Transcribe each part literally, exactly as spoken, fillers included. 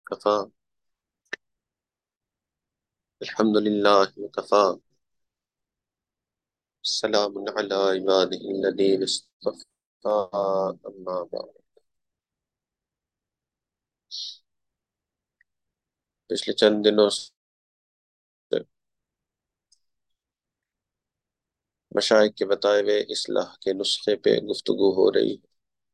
کفا الحمد للہ وکفا سلام علی عبادہ الذین اصطفى اما بعد۔ پچھلے چند دنوں سے مشائخ کے بتائے ہوئے اصلاح کے نسخے پہ گفتگو ہو رہی ہے،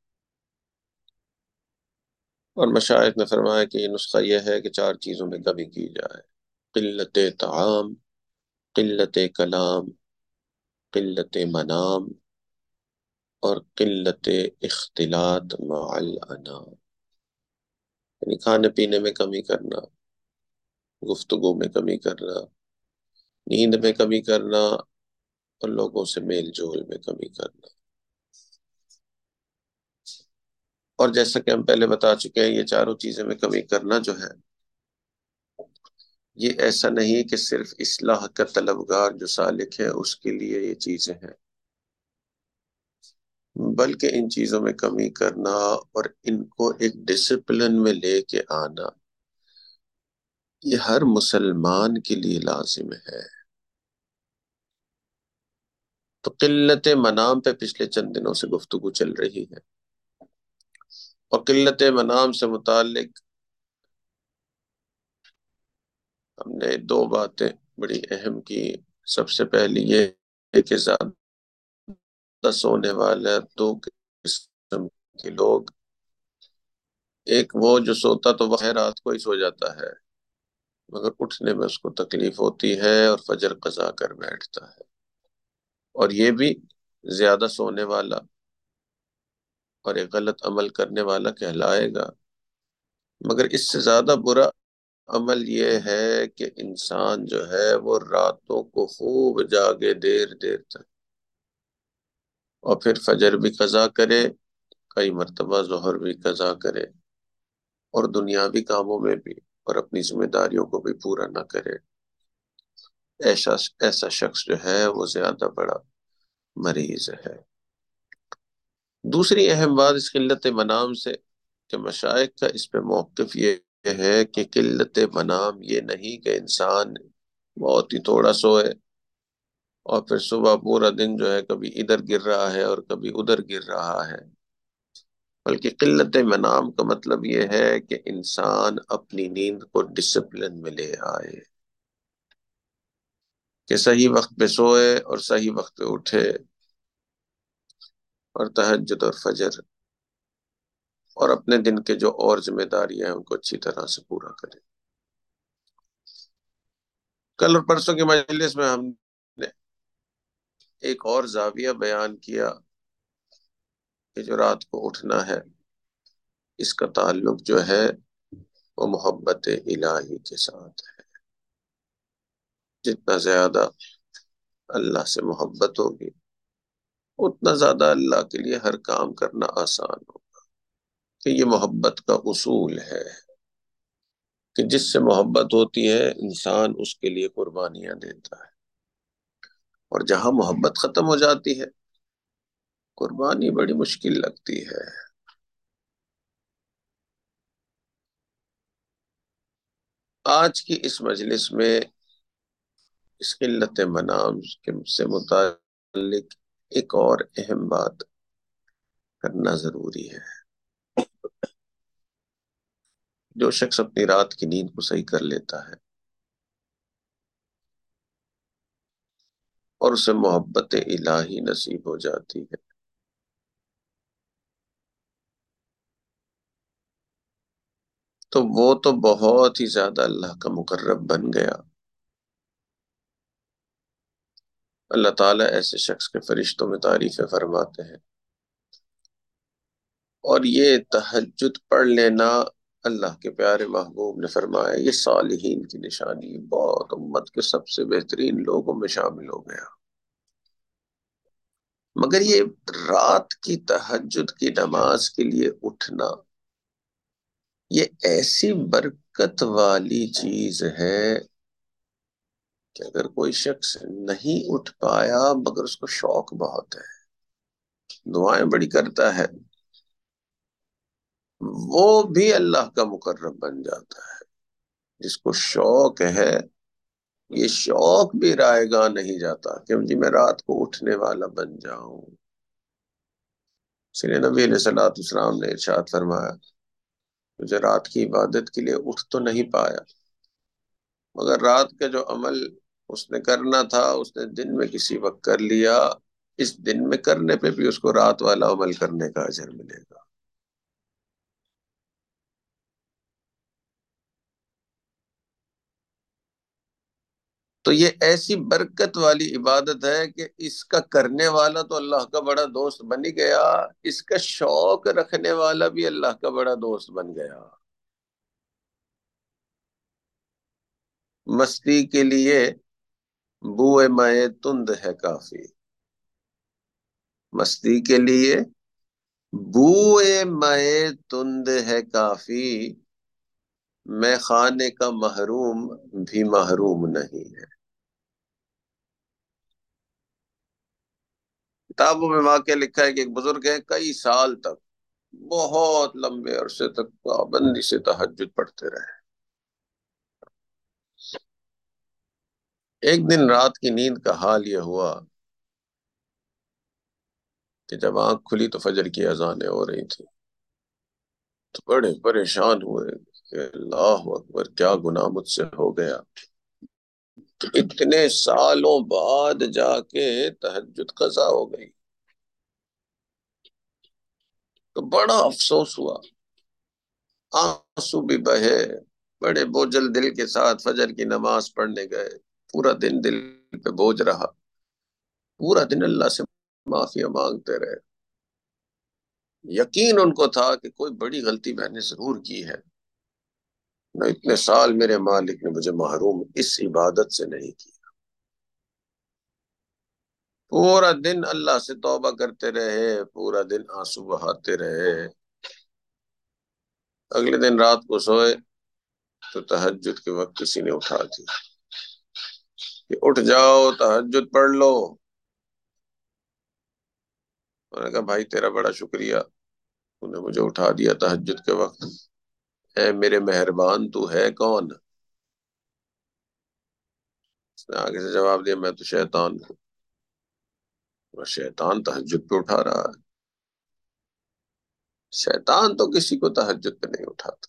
اور مشائخ نے فرمایا کہ یہ نسخہ یہ ہے کہ چار چیزوں میں کمی کی جائے: قلت طعام، قلت کلام، قلت منام، اور قلت اختلاط مع الانام۔ یعنی کھانے پینے میں کمی کرنا، گفتگو میں کمی کرنا، نیند میں کمی کرنا، اور لوگوں سے میل جول میں کمی کرنا۔ اور جیسا کہ ہم پہلے بتا چکے ہیں، یہ چاروں چیزیں میں کمی کرنا جو ہے، یہ ایسا نہیں کہ صرف اصلاح کا طلبگار جو سالک ہے اس کے لیے یہ چیزیں ہیں، بلکہ ان چیزوں میں کمی کرنا اور ان کو ایک ڈسپلن میں لے کے آنا، یہ ہر مسلمان کے لیے لازم ہے۔ تو قلت منام پہ پچھلے چند دنوں سے گفتگو چل رہی ہے، اور قلت منام سے متعلق ہم نے دو باتیں بڑی اہم کی۔ سب سے پہلی یہ ہے کہ زیادہ سونے والا دو قسم کے لوگ، ایک وہ جو سوتا تو وہ رات کو ہی سو جاتا ہے، مگر اٹھنے میں اس کو تکلیف ہوتی ہے اور فجر قضا کر بیٹھتا ہے، اور یہ بھی زیادہ سونے والا اور ایک غلط عمل کرنے والا کہلائے گا۔ مگر اس سے زیادہ برا عمل یہ ہے کہ انسان جو ہے وہ راتوں کو خوب جاگے دیر دیر تک، اور پھر فجر بھی قضا کرے، کئی مرتبہ ظہر بھی قضا کرے، اور دنیاوی کاموں میں بھی اور اپنی ذمہ داریوں کو بھی پورا نہ کرے۔ ایسا ایسا شخص جو ہے وہ زیادہ بڑا مریض ہے۔ دوسری اہم بات اس قلت منام سے کہ مشائخ کا اس پہ موقف یہ ہے کہ قلت منام یہ نہیں کہ انسان بہت ہی تھوڑا سوئے اور پھر صبح پورا دن جو ہے کبھی ادھر گر رہا ہے اور کبھی ادھر گر رہا ہے، بلکہ قلت منام کا مطلب یہ ہے کہ انسان اپنی نیند کو ڈسپلن میں لے آئے، کہ صحیح وقت پہ سوئے اور صحیح وقت پہ اٹھے، اور تہجد اور فجر اور اپنے دن کے جو اور ذمہ داریاں ہیں ان کو اچھی طرح سے پورا کرے۔ کل اور پرسوں کے مجلس میں ہم نے ایک اور زاویہ بیان کیا کہ جو رات کو اٹھنا ہے اس کا تعلق جو ہے وہ محبت الہی کے ساتھ ہے۔ جتنا زیادہ اللہ سے محبت ہوگی اتنا زیادہ اللہ کے لیے ہر کام کرنا آسان ہوگا، کہ یہ محبت کا اصول ہے کہ جس سے محبت ہوتی ہے انسان اس کے لیے قربانیاں دیتا ہے، اور جہاں محبت ختم ہو جاتی ہے قربانی بڑی مشکل لگتی ہے۔ آج کی اس مجلس میں اس قلت منام سے متعلق ایک اور اہم بات کرنا ضروری ہے۔ جو شخص اپنی رات کی نیند کو صحیح کر لیتا ہے اور اسے محبت الہی نصیب ہو جاتی ہے، تو وہ تو بہت ہی زیادہ اللہ کا مقرب بن گیا۔ اللہ تعالیٰ ایسے شخص کے فرشتوں میں تعریفیں فرماتے ہیں، اور یہ تہجد پڑھ لینا اللہ کے پیارے محبوب نے فرمایا یہ صالحین کی نشانی، بہت امت کے سب سے بہترین لوگوں میں شامل ہو گیا۔ مگر یہ رات کی تہجد کی نماز کے لیے اٹھنا یہ ایسی برکت والی چیز ہے کہ اگر کوئی شخص نہیں اٹھ پایا مگر اس کو شوق بہت ہے، دعائیں بڑی کرتا ہے، وہ بھی اللہ کا مقرب بن جاتا ہے۔ جس کو شوق ہے، یہ شوق بھی رائے گاہ نہیں جاتا کہ جی میں رات کو اٹھنے والا بن جاؤں۔ اس لیے نبی علیہ الصلوۃ والسلام نے ارشاد فرمایا، مجھے رات کی عبادت کے لیے اٹھ تو نہیں پایا، مگر رات کا جو عمل اس نے کرنا تھا اس نے دن میں کسی وقت کر لیا، اس دن میں کرنے پہ بھی اس کو رات والا عمل کرنے کا اجر ملے گا۔ تو یہ ایسی برکت والی عبادت ہے کہ اس کا کرنے والا تو اللہ کا بڑا دوست بن ہی گیا، اس کا شوق رکھنے والا بھی اللہ کا بڑا دوست بن گیا۔ مستی کے لیے بوئے مائے تند ہے کافی، مستی کے لیے بوئے مائے تند ہے کافی، میں خانے کا محروم بھی محروم نہیں ہے۔ کتابوں میں واقعہ لکھا ہے کہ ایک بزرگ ہے، کئی سال تک، بہت لمبے عرصے تک پابندی سے تہجد پڑھتے رہے۔ ایک دن رات کی نیند کا حال یہ ہوا کہ جب آنکھ کھلی تو فجر کی اذانیں ہو رہی تھی، تو بڑے پریشان ہوئے کہ اللہ اکبر، کیا گناہ مجھ سے ہو گیا، تو اتنے سالوں بعد جا کے تہجد قضا ہو گئی۔ تو بڑا افسوس ہوا، آنسو بھی بہے، بڑے بوجھل دل کے ساتھ فجر کی نماز پڑھنے گئے، پورا دن دل پہ بوجھ رہا، پورا دن اللہ سے معافیاں مانگتے رہے۔ یقین ان کو تھا کہ کوئی بڑی غلطی میں نے ضرور کی ہے، نہ اتنے سال میرے مالک نے مجھے محروم اس عبادت سے نہیں کی۔ پورا دن اللہ سے توبہ کرتے رہے، پورا دن آنسو بہاتے رہے۔ اگلے دن رات کو سوئے تو تہجد کے وقت کسی نے اٹھا دی کہ اٹھ جاؤ تہجد پڑھ لو۔ میں نے کہا بھائی تیرا بڑا شکریہ، تو نے مجھے اٹھا دیا تہجد کے وقت، اے میرے مہربان تو ہے کون؟ اس نے آگے سے جواب دیا، میں تو شیطان ہوں۔ اور شیطان تہجد پہ اٹھا رہا ہے؟ شیطان تو کسی کو تہجد پہ نہیں اٹھاتا۔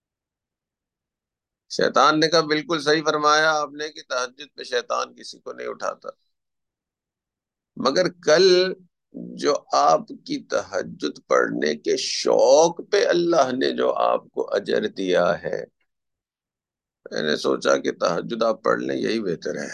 شیطان نے کہا بالکل صحیح فرمایا آپ نے کہ تہجد پہ شیطان کسی کو نہیں اٹھاتا، مگر کل جو آپ کی تہجد پڑھنے کے شوق پہ اللہ نے جو آپ کو اجر دیا ہے، میں نے سوچا کہ تہجد آپ پڑھ لیں، یہی بہتر ہے۔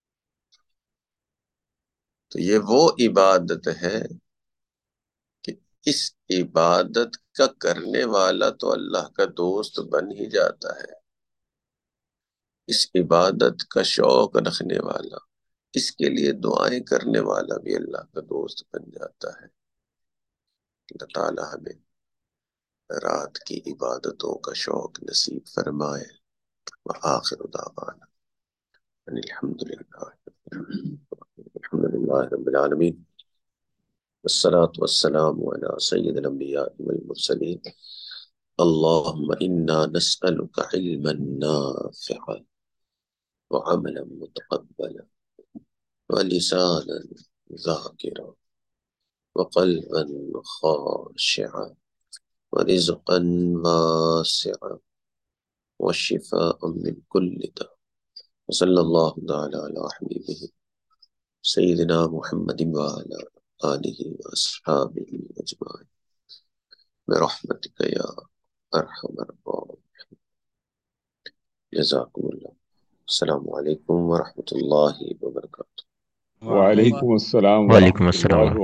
تو یہ وہ عبادت ہے کہ اس عبادت کا کرنے والا تو اللہ کا دوست بن ہی جاتا ہے، اس عبادت کا شوق رکھنے والا، اس کے لیے دعائیں کرنے والا بھی اللہ کا دوست بن جاتا ہے۔ اللہ تعالیٰ ہمیں رات کی عبادتوں کا شوق نصیب فرمائے۔ وآخر دعوانا ان الحمد للہ الحمد للہ رب العالمین، والصلاة والسلام علی سید الانبیاء والمرسلین، اللہم انا نسألک علما نافعا وعملا متقبلا ولسانا ذاکرا وقلبا خاشعا ورزقا واسعا والشفاء من كل داء، وصلی اللہ تعالی علی حبیبہ سیدنا محمد وعلی آلہ واصحابہ اجمعین برحمتک یا ارحم الراحمین۔ جزاکم اللہ۔ السلام علیکم ورحمۃ اللہ وبرکاتہ۔ وعلیکم السلام وعلیکم ورحمۃ السلام اللہ